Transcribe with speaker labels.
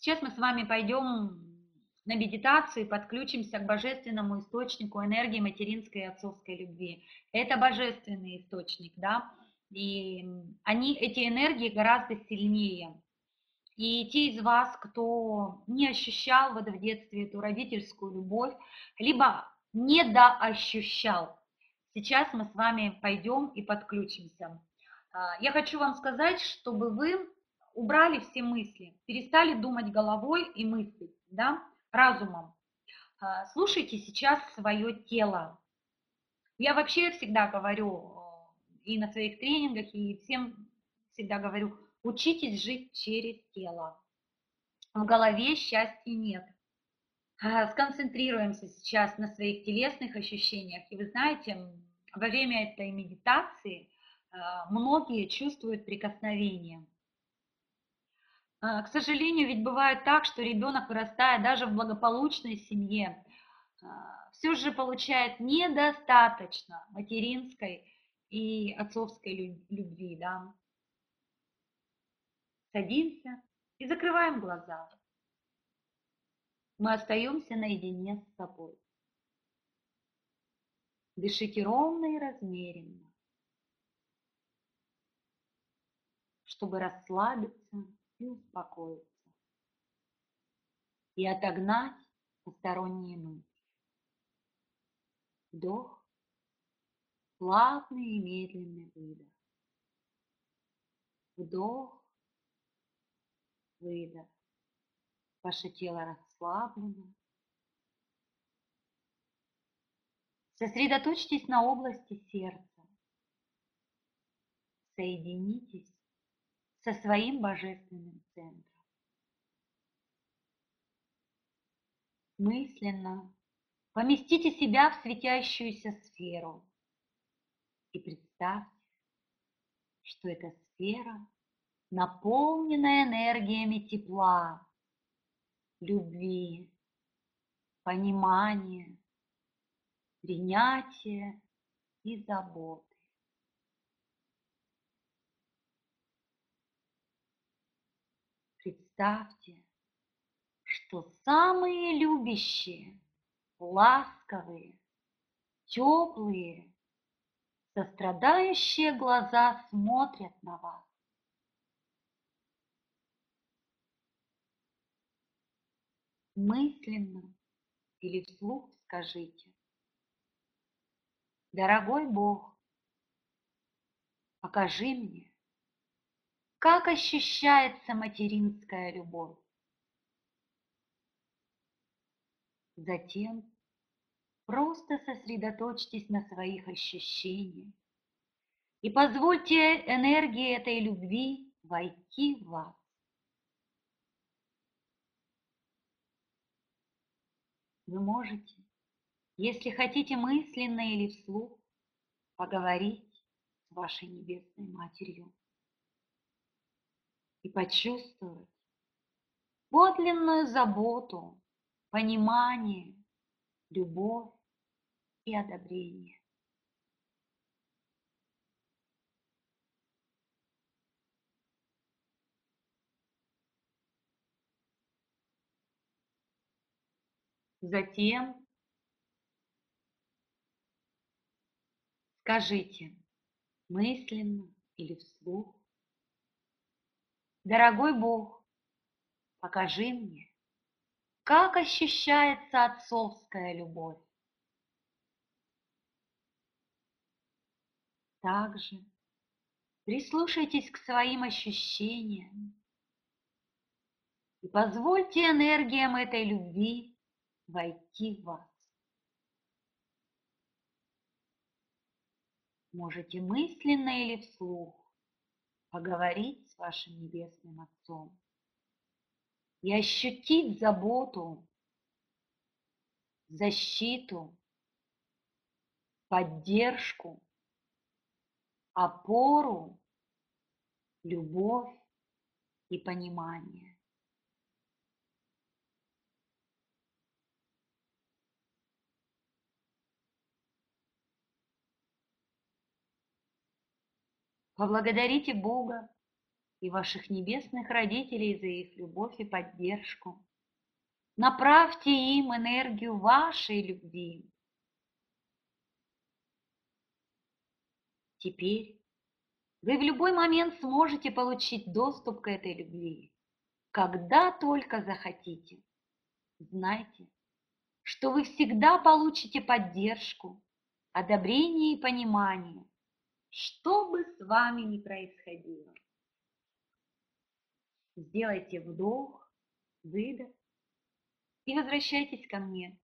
Speaker 1: Сейчас мы с вами пойдем на медитацию и подключимся к божественному источнику энергии материнской и отцовской любви. Это божественный источник, да, и эти энергии гораздо сильнее. И те из вас, кто не ощущал в детстве эту родительскую любовь, либо недоощущал, сейчас мы с вами пойдем и подключимся. Я хочу вам сказать, чтобы вы убрали все мысли, перестали думать головой и мыслить, да, разумом. Слушайте сейчас свое тело. Я вообще всегда говорю и на своих тренингах, и всем всегда говорю, учитесь жить через тело. В голове счастья нет. Сконцентрируемся сейчас на своих телесных ощущениях. И вы знаете, во время этой медитации многие чувствуют прикосновение. К сожалению, ведь бывает так, что ребенок, вырастая даже в благополучной семье, все же получает недостаточно материнской и отцовской любви. Да? Садимся и закрываем глаза. Мы остаемся наедине с собой. Дышите ровно и размеренно, чтобы расслабиться и успокоиться, и отогнать посторонние мысли. Вдох, плавный и медленный выдох. Вдох, выдох. Ваше тело расслаблено. Сосредоточьтесь на области сердца. Соединитесь со своим божественным центром. Мысленно поместите себя в светящуюся сферу и представьте, что эта сфера наполнена энергиями тепла, любви, понимания, принятия и заботы. Представьте, что самые любящие, ласковые, теплые, сострадающие глаза смотрят на вас. Мысленно или вслух скажите: дорогой Бог, покажи мне, как ощущается материнская любовь. Затем просто сосредоточьтесь на своих ощущениях и позвольте энергии этой любви войти в вас. Вы можете, если хотите мысленно или вслух, поговорить с вашей Небесной Матерью и почувствовать подлинную заботу, понимание, любовь и одобрение. Затем скажите мысленно или вслух: дорогой Бог, покажи мне, как ощущается отцовская любовь. Также прислушайтесь к своим ощущениям и позвольте энергиям этой любви войти в вас. Можете мысленно или вслух поговорить с вашим Небесным Отцом и ощутить заботу, защиту, поддержку, опору, любовь и понимание. Поблагодарите Бога и ваших небесных родителей за их любовь и поддержку. Направьте им энергию вашей любви. Теперь вы в любой момент сможете получить доступ к этой любви, когда только захотите. Знайте, что вы всегда получите поддержку, одобрение и понимание, что бы с вами ни происходило. Сделайте вдох, выдох и возвращайтесь ко мне.